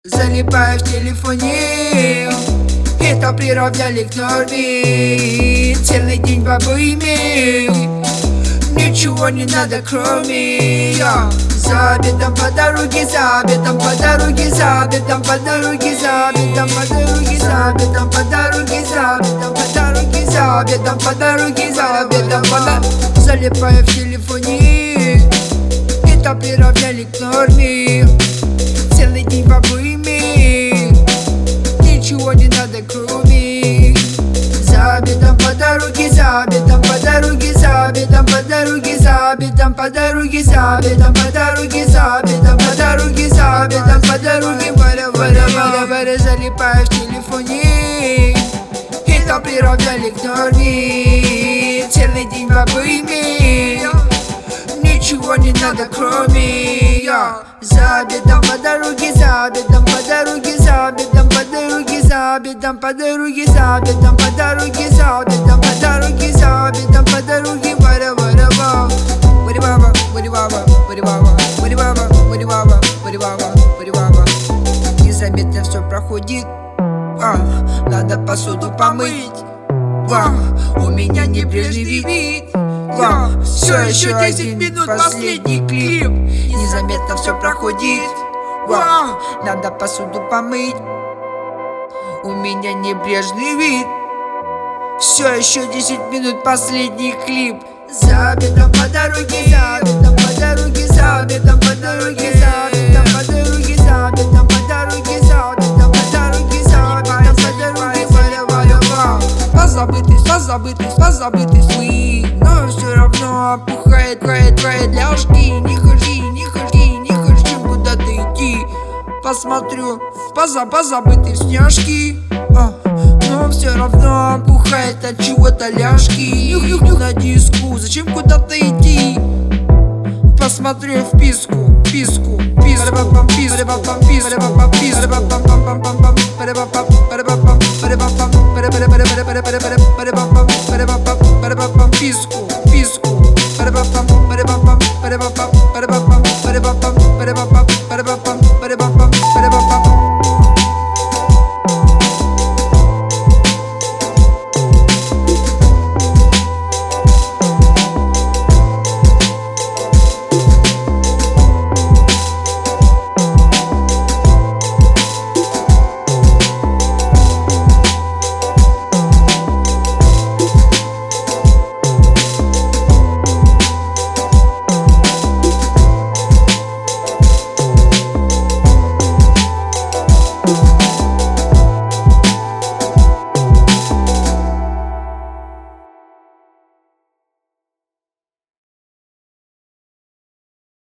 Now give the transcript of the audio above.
Залипаю в телефоне, это приравняли к норме. Целый день бабу имею, ничего не надо кроме за обедом по дороге, за обедом по дороге, за обедом по дороге, за обедом по дороге, за обедом по дороге, за обедом по дороге, за обедом по дороге, за обедом по дороге. Залипаю в телефоне, это приравняли к норме. Целый день бабу имею, ничего не надо кроме за обедом по дороге, за обедом по дороге, за обедом по дороге, за обедом по дороге, за обедом по дороге, за обедом по дороге, за обедом по дороге. Вара-вара-вара-вара, залипаю в телефоне, это приравняли к норме. Целый день бабу имею, ничего не надо кроме за обедом по дороге, за обедом по дороге, за обедом по дороге, за обедом по дороге, за обедом по дороге, за обедом по дороге, за обедом по дороге. Вара-вара-ва, вари-баба, вари-баба, вари-баба, вари-баба, вари-баба, вари-баба, вари-баба. Незаметно все проходит, надо посуду помыть, у меня небрежный вид. Все еще 10 минут, последний клип. Незаметно все проходит, надо посуду помыть, у меня небрежный вид. Все еще 10 минут, последний клип. За обедом по дороге, за обедом по дороге, за обедом по дороге, за обедом по дороге, за обедом по дороге, за обедом по дороге, за обедом по дороге. Позабытый свои, но все равно опухает, крает ляжки. Не хожи, куда ты идти. Посмотрю позабытые сняшки, но все равно опухает от чего-то ляжки. На диску, зачем куда-то идти? Посмотрю вписку,